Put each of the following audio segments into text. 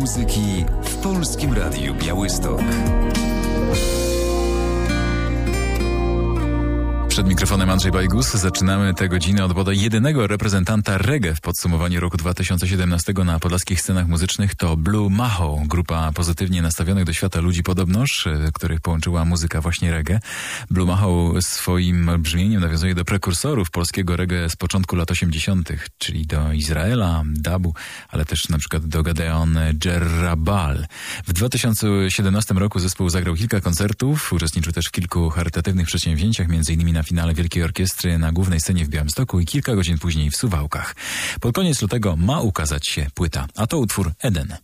muzyki w Polskim Radiu Białystok. Przed mikrofonem Andrzej Bajgus. Zaczynamy tę godzinę od bodaj jedynego reprezentanta reggae w podsumowaniu roku 2017 na podlaskich scenach muzycznych. To Blue Maho, grupa pozytywnie nastawionych do świata ludzi podobnoż, których połączyła muzyka właśnie reggae. Blue Maho swoim brzmieniem nawiązuje do prekursorów polskiego reggae z początku lat 80., czyli do Izraela, Dabu, ale też na przykład do Gadeon Dżerrabal. W 2017 roku zespół zagrał kilka koncertów, uczestniczył też w kilku charytatywnych przedsięwzięciach, m.in. na finale Wielkiej Orkiestry na głównej scenie w Białymstoku i kilka godzin później w Suwałkach. Pod koniec lutego ma ukazać się płyta, a to utwór Eden.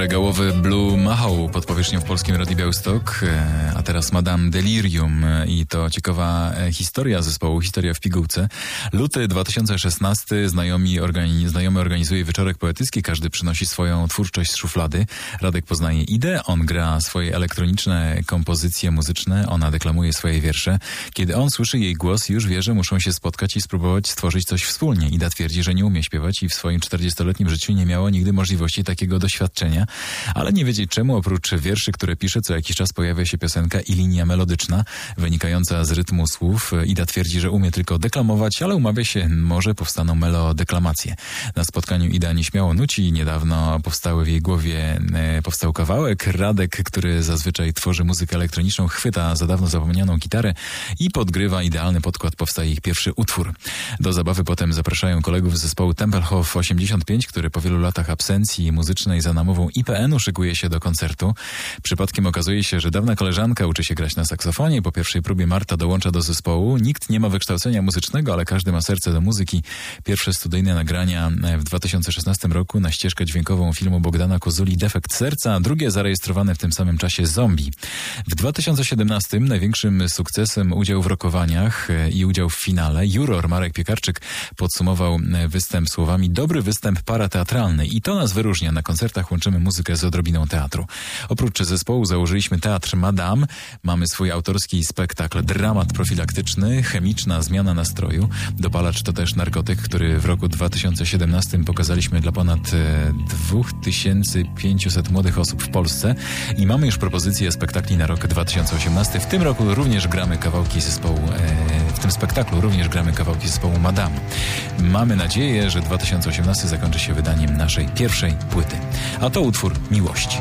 Regałowy Blue Mahoe pod powierzchnią w polskim Radiu Białystok, a teraz Madame Delirium i to ciekawa historia zespołu, historia w pigułce. Luty 2016, znajomy organizuje wieczorek poetycki, każdy przynosi swoją twórczość z szuflady. Radek poznaje Idę, on gra swoje elektroniczne kompozycje muzyczne, ona deklamuje swoje wiersze. Kiedy on słyszy jej głos, już wie, że muszą się spotkać i spróbować stworzyć coś wspólnie. Ida twierdzi, że nie umie śpiewać i w swoim 40-letnim życiu nie miała nigdy możliwości takiego doświadczenia, ale nie wiedzieć czemu, oprócz wierszy, które pisze, co jakiś czas pojawia się piosenka i linia melodyczna wynikająca z rytmu słów. Ida twierdzi, że umie tylko deklamować, ale umawia się, może powstaną melodeklamacje. Na spotkaniu Ida nieśmiało nuci, niedawno w jej głowie powstał kawałek. Radek, który zazwyczaj tworzy muzykę elektroniczną, chwyta za dawno zapomnianą gitarę i podgrywa idealny podkład, powstaje ich pierwszy utwór. Do zabawy potem zapraszają kolegów z zespołu Tempelhof 85, który po wielu latach absencji muzycznej za namową IPN-u szykuje się do koncertu. Przypadkiem okazuje się, że dawna koleżanka uczy się grać na saksofonie. Po pierwszej próbie Marta dołącza do zespołu. Nikt nie ma wykształcenia muzycznego, ale każdy ma serce do muzyki. Pierwsze studyjne nagrania w 2016 roku na ścieżkę dźwiękową filmu Bogdana Kozuli Defekt serca, drugie zarejestrowane w tym samym czasie Zombie. W 2017 największym sukcesem udział w rokowaniach i udział w finale. Juror Marek Piekarczyk podsumował występ słowami: dobry występ parateatralny i to nas wyróżnia. Na koncertach łączymy muzykę z odrobiną teatru. Oprócz zespołu założyliśmy Teatr Madame. Mamy swój autorski spektakl, dramat profilaktyczny, chemiczna zmiana nastroju. Dopalacz to też narkotyk, który w roku 2017 pokazaliśmy dla ponad 2500 młodych osób w Polsce i mamy już propozycję spektakli na rok 2018. W tym roku również gramy kawałki zespołu, w tym spektaklu również gramy kawałki zespołu Madame. Mamy nadzieję, że 2018 zakończy się wydaniem naszej pierwszej płyty. A to utwór Miłość.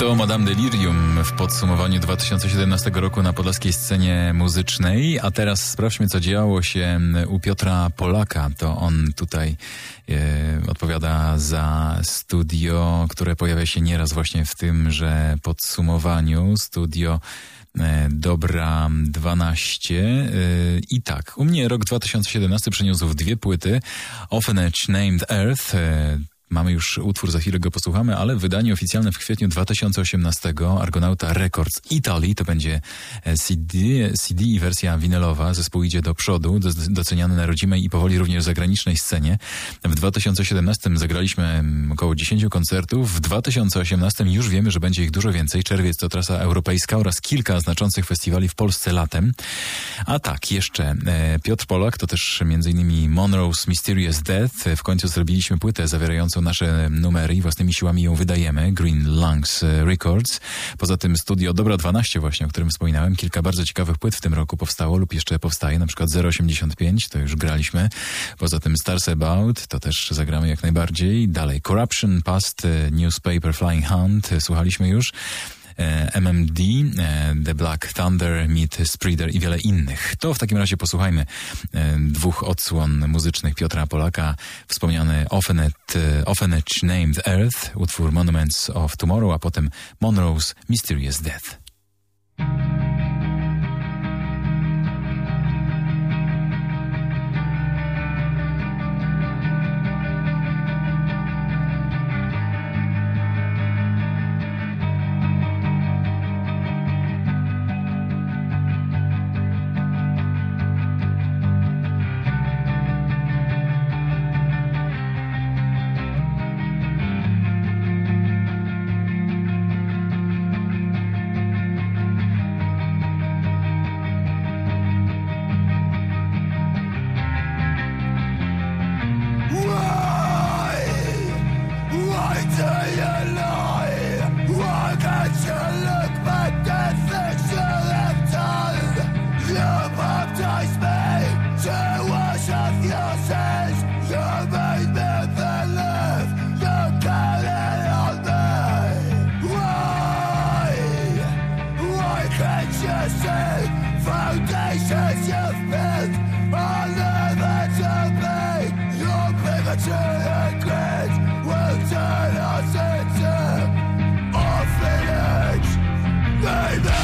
To Madame Delirium w podsumowaniu 2017 roku na podlaskiej scenie muzycznej. A teraz sprawdźmy, co działo się u Piotra Polaka. To on tutaj odpowiada za studio, które pojawia się nieraz właśnie w tymże podsumowaniu. Studio Dobra 12. I tak, u mnie rok 2017 przyniósł w 2 płyty. Orphanage Named Earth. Mamy już utwór, za chwilę go posłuchamy, ale wydanie oficjalne w kwietniu 2018 Argonauta Records Italy, to będzie CD i wersja winylowa. Zespół idzie do przodu, doceniany na rodzimej i powoli również zagranicznej scenie. W 2017 zagraliśmy około 10 koncertów, w 2018 już wiemy, że będzie ich dużo więcej. Czerwiec to trasa europejska oraz kilka znaczących festiwali w Polsce latem. A tak, jeszcze Piotr Polak, to też m.in. Monroe's Mysterious Death. W końcu zrobiliśmy płytę zawierającą nasze numery i własnymi siłami ją wydajemy. Green Lungs Records. Poza tym studio Dobra 12 właśnie, o którym wspominałem. Kilka bardzo ciekawych płyt w tym roku powstało lub jeszcze powstaje. Na przykład 085, to już graliśmy. Poza tym Stars About, to też zagramy jak najbardziej. Dalej Corruption, Past, Newspaper, Flying Hunt, słuchaliśmy już. MMD, The Black Thunder, Meet Spreader i wiele innych. To w takim razie posłuchajmy 2 odsłon muzycznych Piotra Polaka. Wspomniany Orphanage Named Earth, utwór Monuments of Tomorrow, a potem Monroe's Mysterious Death. Foundations you've built are never to be. Your bigotry and greed will turn us into orphanage. Baby!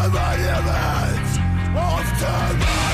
monuments of tomorrow.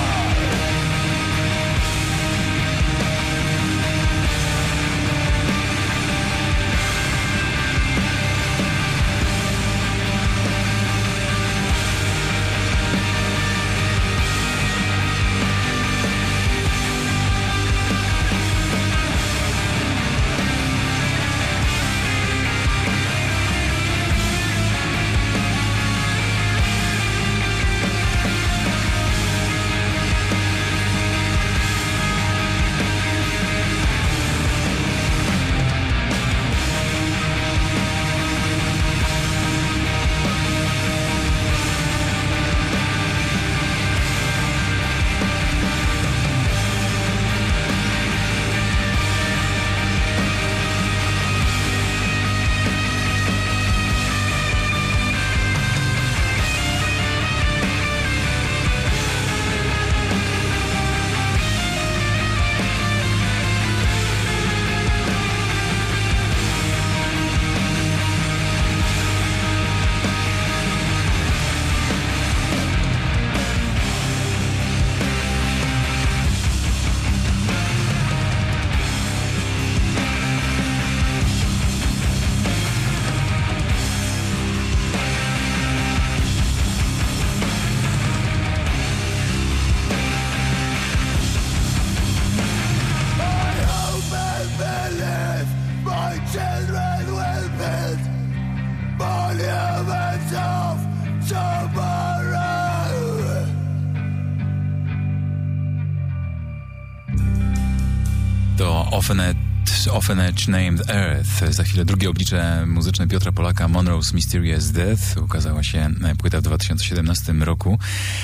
Orphanage Named Earth. Za chwilę drugie oblicze muzyczne Piotra Polaka, Monroe's Mysterious Death. Ukazała się płyta w 2017 roku.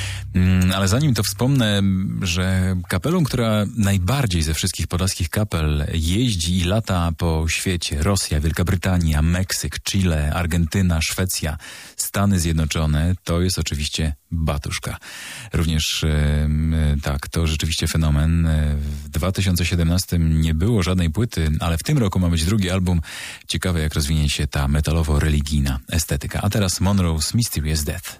Ale zanim to wspomnę, że kapelą, która najbardziej ze wszystkich podlaskich kapel jeździ i lata po świecie, Rosja, Wielka Brytania, Meksyk, Chile, Argentyna, Szwecja, Stany Zjednoczone, to jest oczywiście Batuszka. Również tak, to rzeczywiście fenomen. W 2017 nie było żadnej płyty, ale w tym roku ma być drugi album. Ciekawe, jak rozwinie się ta metalowo-religijna estetyka. A teraz Monroe's Mysterious Death.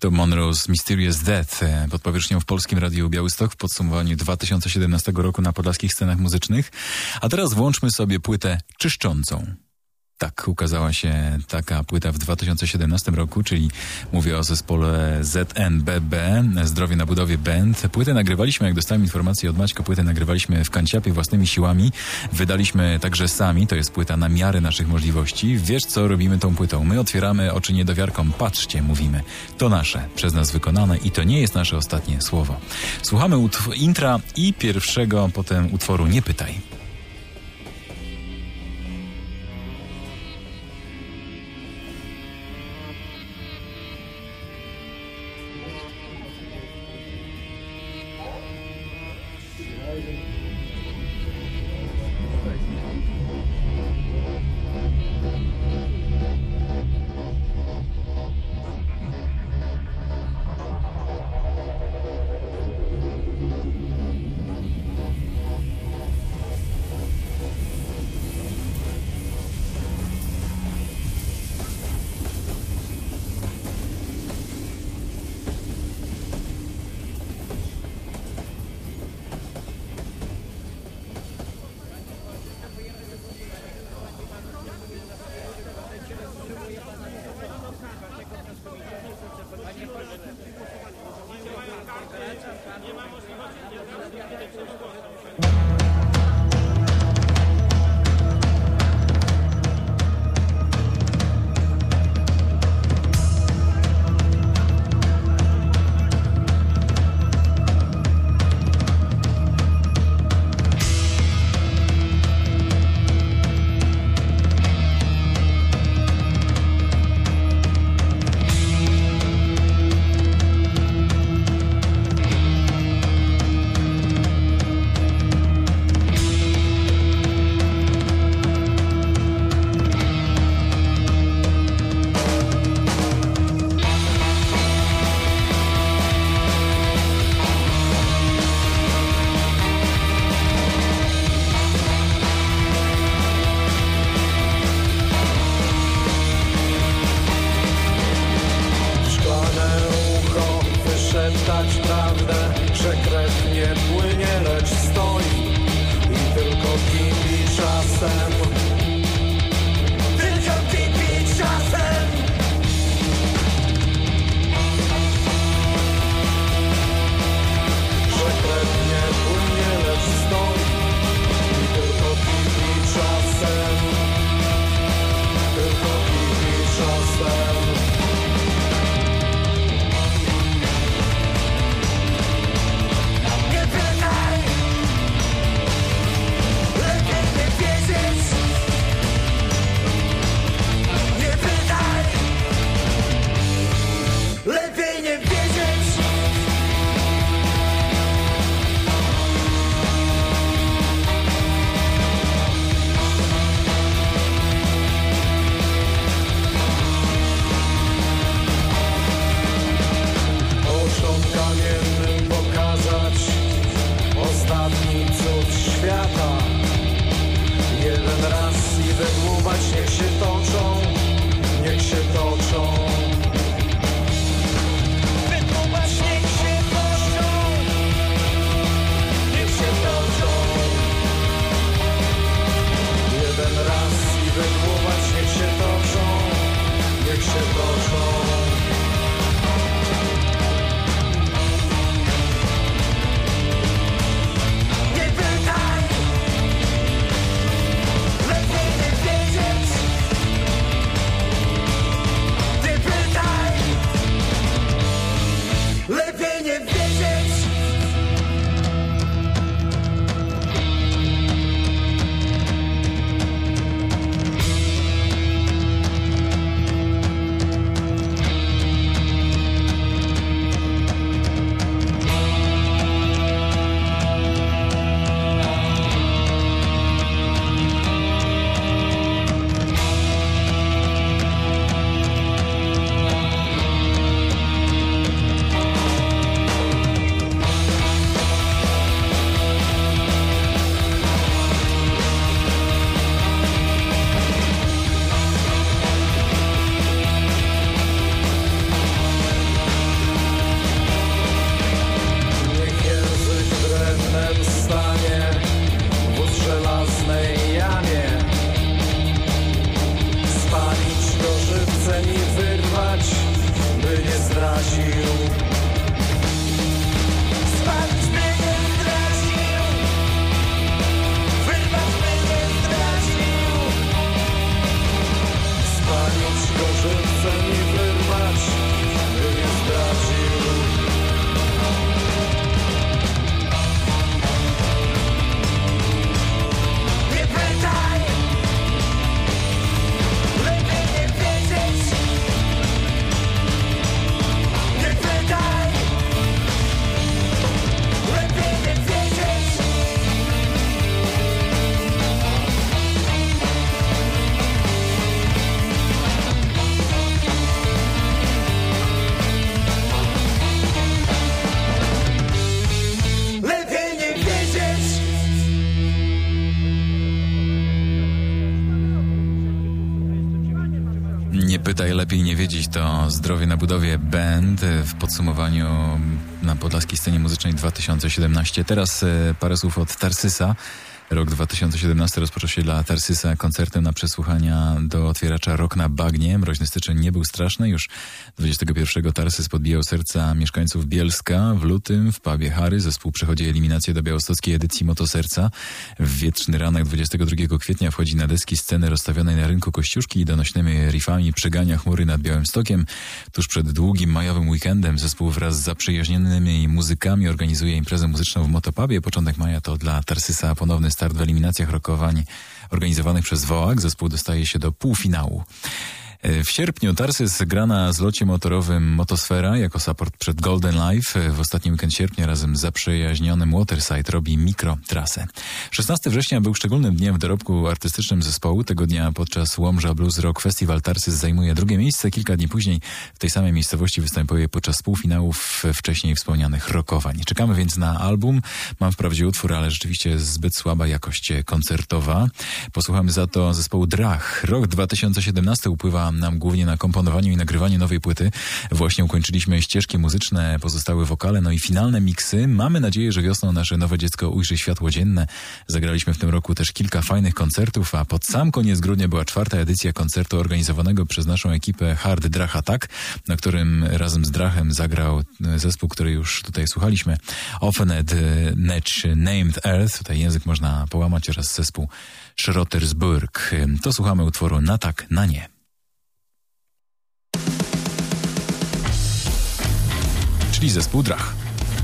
To Monroe's Mysterious Death pod powierzchnią w Polskim Radiu Białystok w podsumowaniu 2017 roku na podlaskich scenach muzycznych. A teraz włączmy sobie płytę czyszczącą. Tak, ukazała się taka płyta w 2017 roku, czyli mówię o zespole ZNBB, Zdrowie na budowie Band. Płytę nagrywaliśmy, jak dostałem informację od Maćka, płytę nagrywaliśmy w kanciapie własnymi siłami. Wydaliśmy także sami, to jest płyta na miarę naszych możliwości. Wiesz, co robimy tą płytą? My otwieramy oczy niedowiarkom. Patrzcie, mówimy. To nasze, przez nas wykonane i to nie jest nasze ostatnie słowo. Słuchamy intra i pierwszego potem utworu Nie pytaj. Lepiej nie wiedzieć. Nie pytaj, lepiej nie wiedzieć, to Zdrowie na budowie band w podsumowaniu na podlaskiej scenie muzycznej 2017. Teraz parę słów od Tarsysa. Rok 2017 rozpoczął się dla Tarsysa koncertem na przesłuchania do otwieracza Rock na Bagnie. Mroźny styczeń nie był straszny. Już 21 Tarsys podbijał serca mieszkańców Bielska. W lutym w pubie Harry zespół przechodzi eliminację do białostockiej edycji Motoserca. W wietrzny ranek 22 kwietnia wchodzi na deski sceny rozstawionej na rynku Kościuszki i donośnymi riffami przegania chmury nad Białymstokiem. Tuż przed długim majowym weekendem zespół wraz z zaprzyjaźnionymi muzykami organizuje imprezę muzyczną w Motopubie. Początek maja to dla Tarsysa ponowny start w eliminacjach rockowań organizowanych przez WOAG. Zespół dostaje się do półfinału. W sierpniu Tarsys gra na zlocie motorowym Motosfera jako support przed Golden Life. W ostatni weekend sierpnia razem z zaprzyjaźnionym Waterside robi mikrotrasę. 16 września był szczególnym dniem w dorobku artystycznym zespołu. Tego dnia podczas Łomża Blues Rock Festival Tarsys zajmuje drugie miejsce. Kilka dni później w tej samej miejscowości występuje podczas półfinałów wcześniej wspomnianych rockowań. Czekamy więc na album. Mam wprawdzie utwór, ale rzeczywiście zbyt słaba jakość koncertowa. Posłuchamy za to zespołu Drach. Rok 2017 upływa nam głównie na komponowaniu i nagrywaniu nowej płyty. Właśnie ukończyliśmy ścieżki muzyczne, pozostałe wokale, no i finalne miksy. Mamy nadzieję, że wiosną nasze nowe dziecko ujrzy światło dzienne. Zagraliśmy w tym roku też kilka fajnych koncertów, a pod sam koniec grudnia była 4. edycja koncertu organizowanego przez naszą ekipę Hard Drach Attack, na którym razem z Drachem zagrał zespół, który już tutaj słuchaliśmy. Offened Named Earth, tutaj język można połamać, oraz zespół Schrotersburg. To słuchamy utworu Na tak, na nie. Czyli zespół Drach.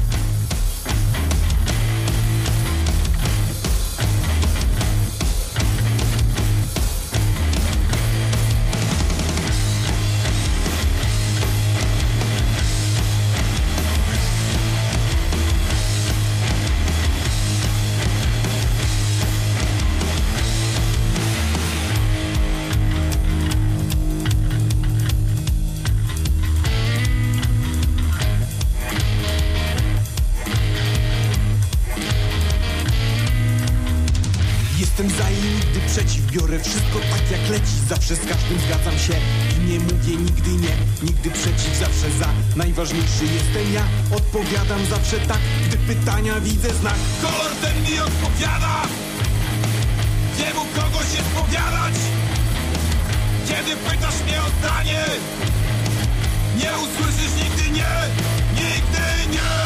Jestem za i nigdy przeciw, biorę wszystko tak jak leci. Zawsze z każdym zgadzam się i nie mówię nigdy nie. Nigdy przeciw, zawsze za, najważniejszy jestem ja. Odpowiadam zawsze tak, gdy pytania widzę znak. Kolor ten mi odpowiada, nie mógł kogoś się spowiadać. Kiedy pytasz mnie o zdanie, nie usłyszysz nigdy nie, nigdy nie.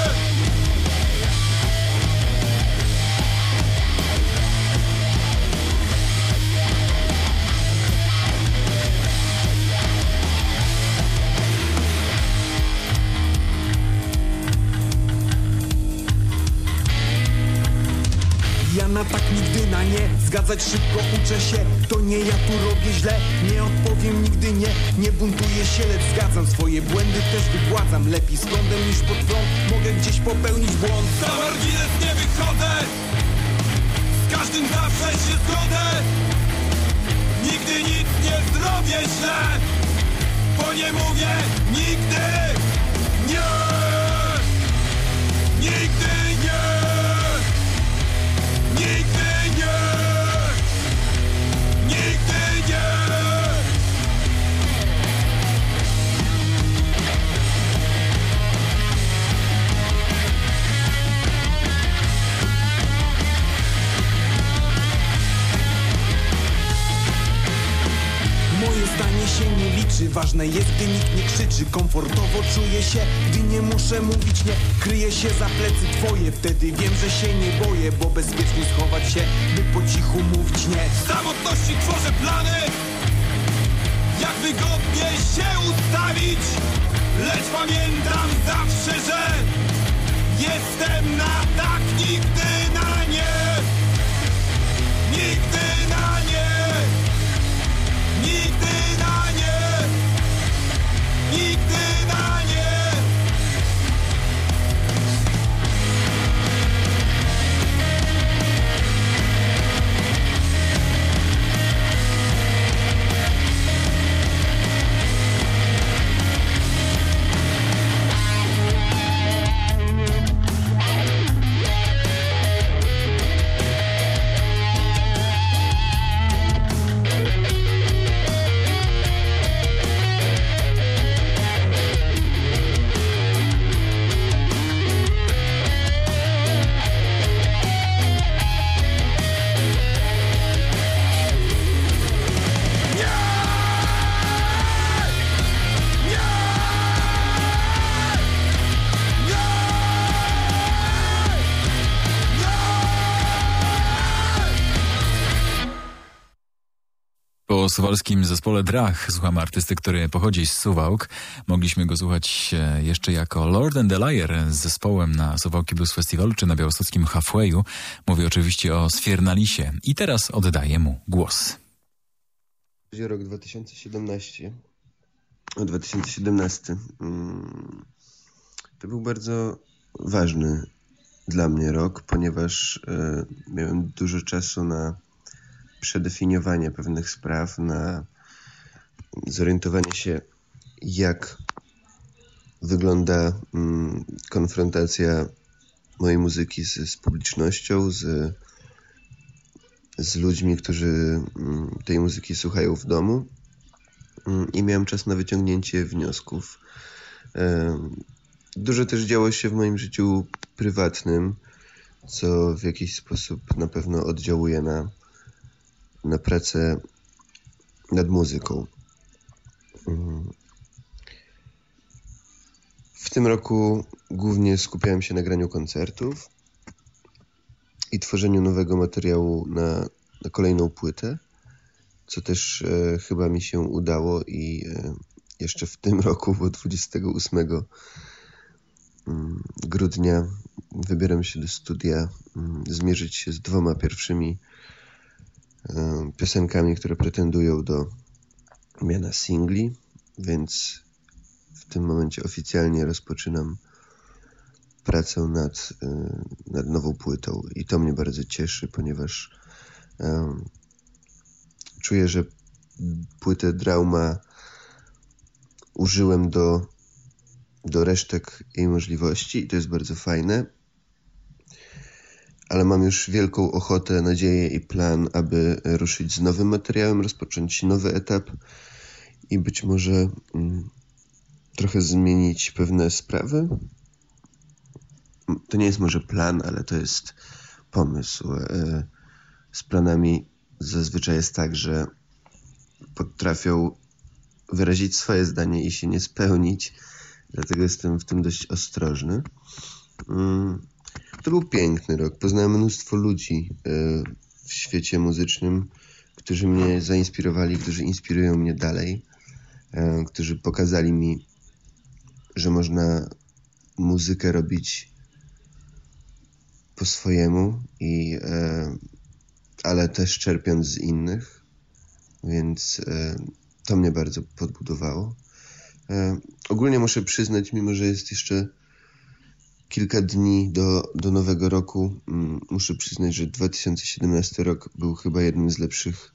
Ja na tak nigdy na nie, zgadzać szybko uczę się. To nie ja tu robię źle, nie odpowiem nigdy nie. Nie buntuję się, lecz zgadzam, swoje błędy też wygładzam. Lepiej z prądem niż pod prąd, mogę gdzieś popełnić błąd. Za margines nie wychodzę, z każdym zawsze się zgodzę. Nigdy nic nie zrobię źle, bo nie mówię nigdy nie. Nigdy nie. Nigdy nie! Nigdy nie! Moje zdanie się nie liczy, ważne jest, gdy nikt nie krzyczy. Komfortowo czuję się, gdy nie muszę mówić nie. Kryję się za plecy twoje, wtedy wiem, że się nie boję, bo bezpiecznie schować się, by po cichu mówić nie. W samotności tworzę plany, jak wygodnie się ustawić. Lecz pamiętam zawsze, że jestem na tak, nigdy na nie. Nigdy na nie. Nigdy na nie. Nigdy na nie. suwalskim zespole Drach. Słuchamy artysty, który pochodzi z Suwałk. Mogliśmy go słuchać jeszcze jako Lord and the Liar z zespołem na Suwałki Blues Festiwalu czy na białostockim Halfwayu. Mówię oczywiście o Sfiernalisie. I teraz oddaję mu głos. Rok 2017. 2017. To był bardzo ważny dla mnie rok, ponieważ miałem dużo czasu na przedefiniowanie pewnych spraw, na zorientowanie się, jak wygląda konfrontacja mojej muzyki z publicznością, z ludźmi, którzy tej muzyki słuchają w domu, i miałem czas na wyciągnięcie wniosków. Dużo też działo się w moim życiu prywatnym, co w jakiś sposób na pewno oddziałuje na pracę nad muzyką. W tym roku głównie skupiałem się na graniu koncertów i tworzeniu nowego materiału na kolejną płytę, co też chyba mi się udało i jeszcze w tym roku, bo 28 grudnia wybieram się do studia zmierzyć się z 2 pierwszymi piosenkami, które pretendują do miana singli, więc w tym momencie oficjalnie rozpoczynam pracę nad nową płytą i to mnie bardzo cieszy, ponieważ czuję, że płytę Drauma użyłem do resztek jej możliwości i to jest bardzo fajne, ale mam już wielką ochotę, nadzieję i plan, aby ruszyć z nowym materiałem, rozpocząć nowy etap i być może trochę zmienić pewne sprawy. To nie jest może plan, ale to jest pomysł. Z planami zazwyczaj jest tak, że potrafią wyrazić swoje zdanie i się nie spełnić, dlatego jestem w tym dość ostrożny. To był piękny rok. Poznałem mnóstwo ludzi w świecie muzycznym, którzy mnie zainspirowali, którzy inspirują mnie dalej, którzy pokazali mi, że można muzykę robić po swojemu, ale też czerpiąc z innych, więc to mnie bardzo podbudowało. Ogólnie muszę przyznać, mimo że jest jeszcze kilka dni do nowego roku, muszę przyznać, że 2017 rok był chyba jednym z lepszych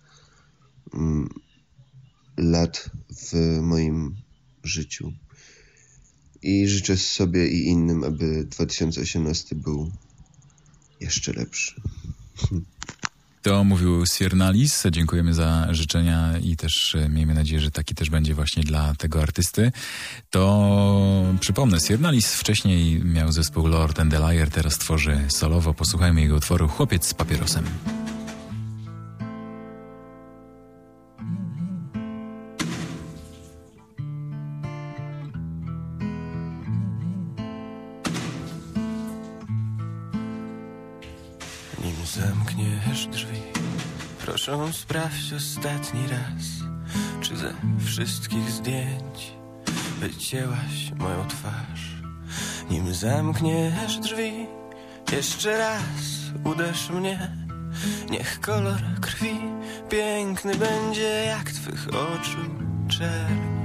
lat w moim życiu. I życzę sobie i innym, aby 2018 był jeszcze lepszy. To mówił Sfiernalis. Dziękujemy za życzenia i też miejmy nadzieję, że taki też będzie właśnie dla tego artysty. To przypomnę, Sfiernalis wcześniej miał zespół Lord and the Liar, teraz tworzy solowo. Posłuchajmy jego utworu Chłopiec z papierosem. Nim zamkniesz drzwi, proszę sprawdź ostatni raz, czy ze wszystkich zdjęć wycięłaś moją twarz. Nim zamkniesz drzwi, jeszcze raz uderz mnie. Niech kolor krwi piękny będzie jak twych oczu czerń.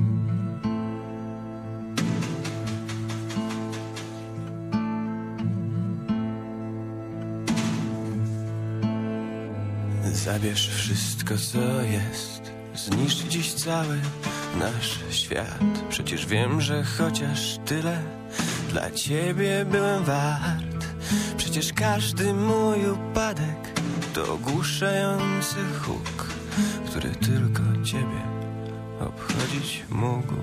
Zabierz wszystko, co jest, zniszcz dziś cały nasz świat. Przecież wiem, że chociaż tyle dla ciebie byłem wart. Przecież każdy mój upadek to ogłuszający huk, który tylko ciebie obchodzić mógł.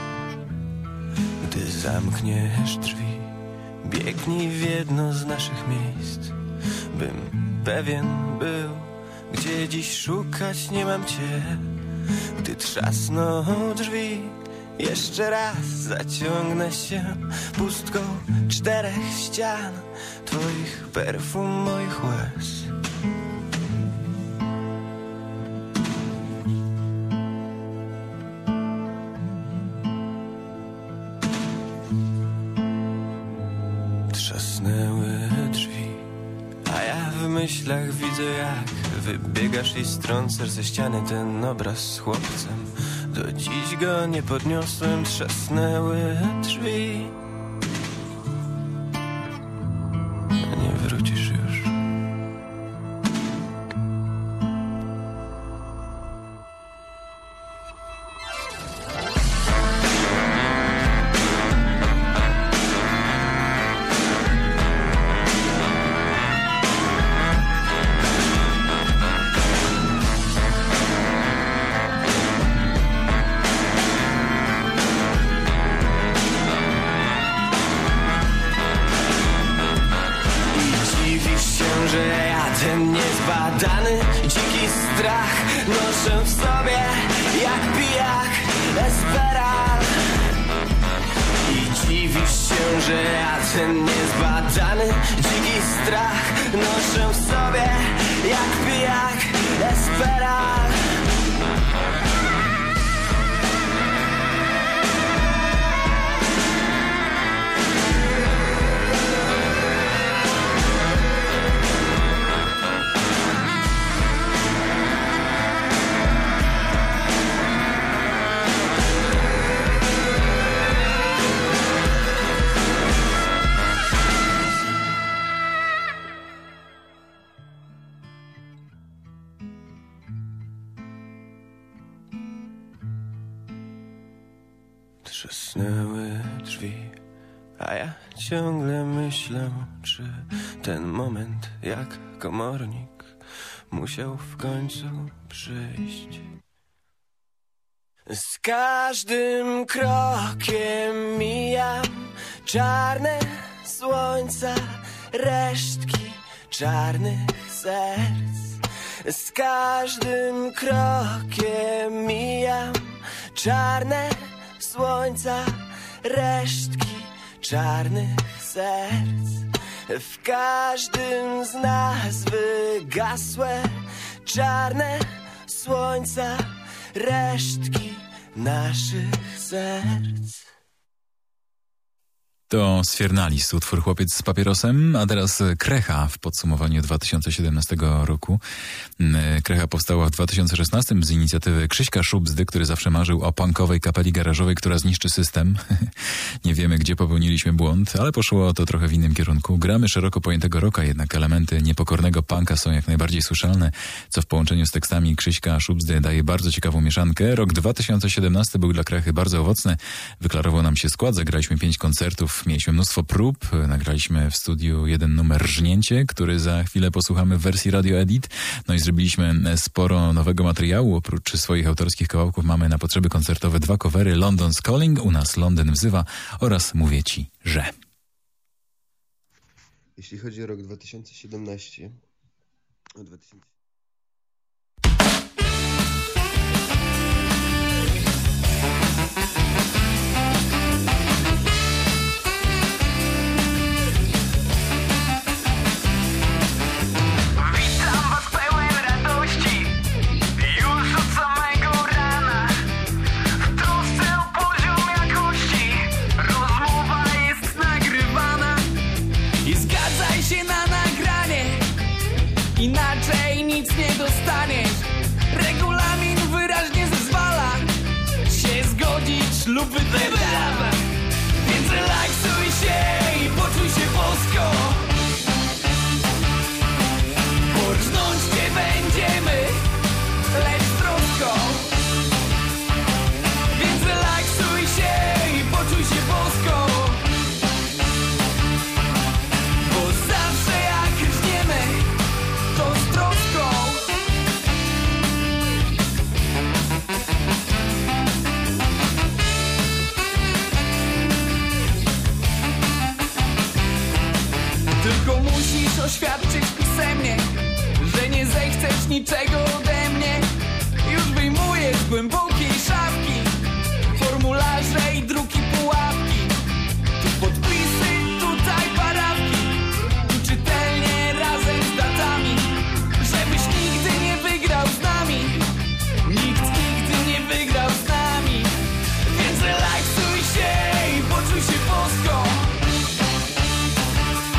Gdy zamkniesz drzwi, biegnij w jedno z naszych miejsc, bym pewien był, gdzie dziś szukać nie mam cię. Gdy trzasną drzwi, jeszcze raz zaciągnę się pustką 4 ścian, twoich perfum, moich łez. Trzasnęły drzwi, a ja w myślach widzę, jak wybiegasz i strącasz ze ściany ten obraz z chłopcem. Do dziś go nie podniosłem. Trzasnęły drzwi, nie wrócisz już. Niezbadany, dziki strach noszę w sobie jak pijak esperal. I dziwisz się, że ja ten niezbadany, dziki strach noszę w sobie jak pijak esperal. Trzasnęły drzwi, a ja ciągle myślę, czy ten moment jak komornik musiał w końcu przyjść. Z każdym krokiem mijam czarne słońca, resztki czarnych serc. Z każdym krokiem mijam czarne słońca, resztki czarnych serc. W każdym z nas wygasłe czarne słońca, resztki naszych serc. To Sfiernalis, utwór Chłopiec z papierosem, a teraz Krecha w podsumowaniu 2017 roku. Krecha powstała w 2016 z inicjatywy Krzyśka Szubzdy, który zawsze marzył o punkowej kapeli garażowej, która zniszczy system. Nie wiemy, gdzie popełniliśmy błąd, ale poszło to trochę w innym kierunku. Gramy szeroko pojętego rocka, jednak elementy niepokornego punka są jak najbardziej słyszalne, co w połączeniu z tekstami Krzyśka Szubzdy daje bardzo ciekawą mieszankę. Rok 2017 był dla Krechy bardzo owocny. Wyklarował nam się skład, zagraliśmy 5 koncertów, mieliśmy mnóstwo prób, nagraliśmy w studiu jeden numer Rżnięcie, który za chwilę posłuchamy w wersji Radio Edit. No i zrobiliśmy sporo nowego materiału. Oprócz swoich autorskich kawałków mamy na potrzeby koncertowe 2 covery: London's Calling, u nas Londyn wzywa, oraz Mówię ci, że. Jeśli chodzi o rok 2017, inaczej nic nie dostaniesz. Regulamin wyraźnie zezwala się zgodzić lub wybrać. Więc relaksuj się i poczuj się bosko. Porżnąć cię będziemy, lecz z troską. Więc relaksuj się i poczuj się bosko. Bo zawsze jak rżniemy, to z troską. Tylko musisz oświadczyć pisemnie, że nie zechcesz niczego ode mnie. Już wyjmuję z głębokiej szafki formularze i druki pułapki. Tu podpisy, tutaj parafki, tu czytelnie razem z datami. Żebyś nigdy nie wygrał z nami, nikt nigdy nie wygrał z nami. Więc relaksuj się i poczuj się bosko.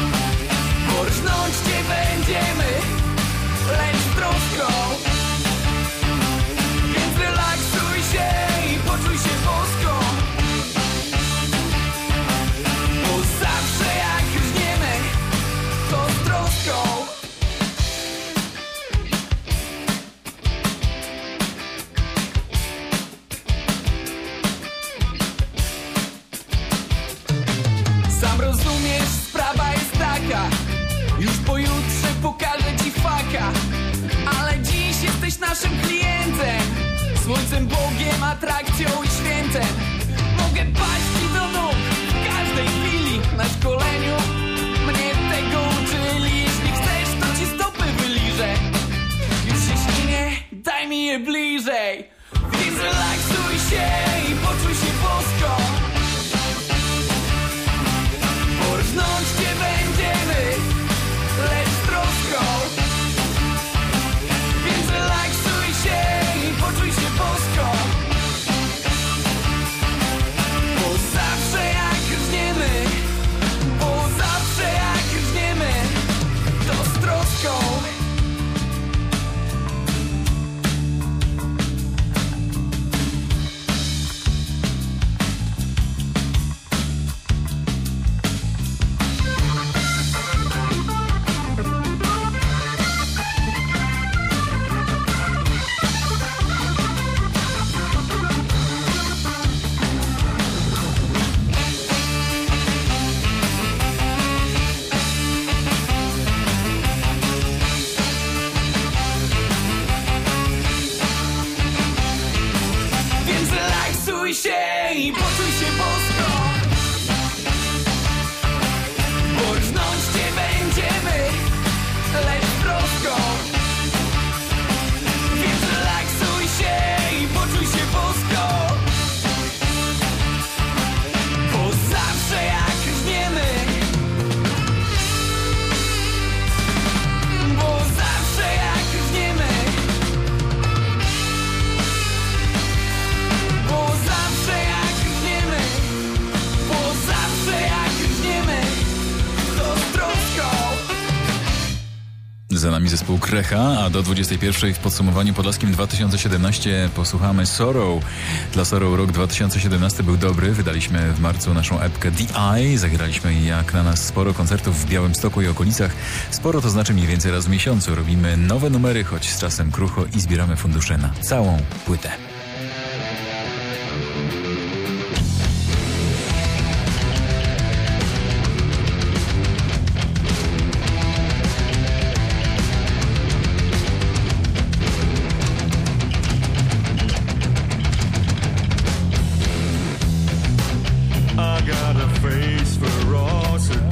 naszym klientem, słońcem, Bogiem, atrakcją i świętem. Mogę paść ci do nóg w każdej chwili. Na szkoleniu mnie tego uczyli. Jeśli chcesz, to ci stopy wyliżę. Już jeśli nie, daj mi je bliżej. Więc relaksuj się i poczuj się bosko. Porżnąć cię będziemy, lecz z troską. Więc relaksuj się i poczuj się bosko. Bo zawsze jak rżniemy, bo zawsze jak rżniemy, to z troską. Relaksuj się i poczuj się bosko. Bo rżnąć cię będziemy, lecz z troską. Więc relaksuj się i poczuj się bosko. Bo zawsze jak rżniemy, bo zawsze jak rżniemy, bo zawsze jak rżniemy, bo zawsze jak rżniemy, to z troską. Za nami zespół Krecha, a do 21 w podsumowaniu podlaskim 2017 posłuchamy Sorrow. Dla Sorrow rok 2017 był dobry. Wydaliśmy w marcu naszą epkę The Eye. Zagraliśmy jak na nas sporo koncertów w Białymstoku i okolicach. Sporo to znaczy mniej więcej raz w miesiącu. Robimy nowe numery, choć z czasem krucho, i zbieramy fundusze na całą płytę. I got a face for ferocity.